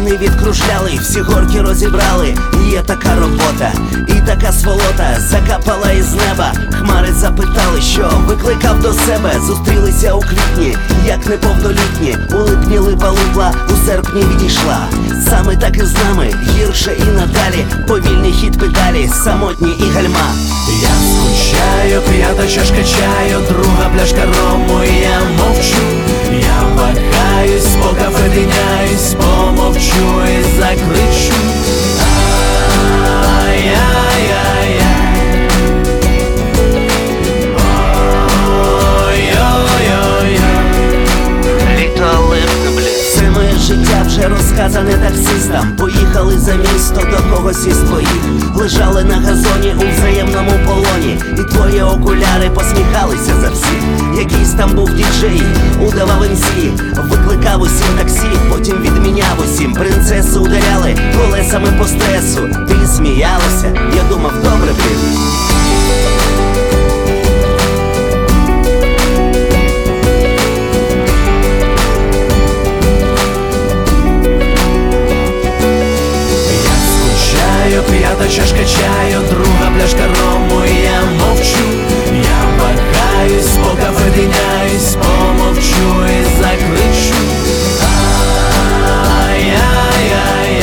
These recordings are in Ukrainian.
Вони відкружляли, всі горки розібрали. Є така робота і така сволота закапала із неба. Хмари запитали, що викликав до себе. Зустрілися у квітні, як неповнолітні. У липні липа липла, у серпні відійшла. Саме так і з нами, гірше і надалі. Повільний хід педалі, самотні і гальма. Я скучаю, п'ята чашка чаю, друга пляшка рому, і я мовчу. Я вагаюсь, по кафе тиняюсь, помовчу і закричу. Ай-яй-яй-яй. Ой-ой-ой-ой. Літо липне, блін. Все моє життя вже розказане таксистам. Поїхали за місто до когось із твоїх. Лежали на газоні у взаємному полоні. І твої окуляри посміхалися за всіх. Якийсь там був діджей, удавав МС. Викликав усім таксі, потім відміняв усім. Принцесу ударяли колесами по стресу. Ти сміялася, я думав, добре, блін. П'ята чашка чаю, друга пляшка рому, і я мовчу. Я вагаюсь, по кафе тиняюсь, помовчу і закричу. Ай-яй-яй-яй.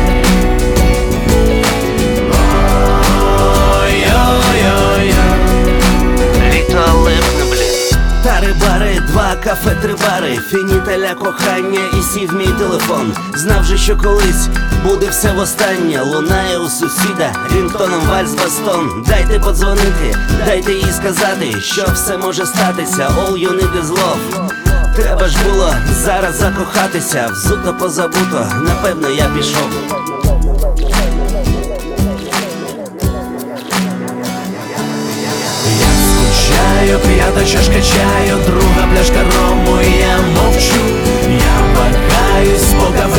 Ой-ой-ой-ой. Літо липне, блін. Тари-бари, два кафе, три бари. Фініталя кохання і сів мій телефон. Знав же, що колись буде все востаннє. Лунає у сусіда рінгтоном вальс-бастон. Дайте подзвонити, дайте їй сказати, що все може статися. All you need is love. Треба ж було зараз закохатися. Взуто позабуто, напевно я пішов. Я скучаю, п'ята чашка чаю, друга пляшка рому, і я мовчу. Я вагаюсь, по кафе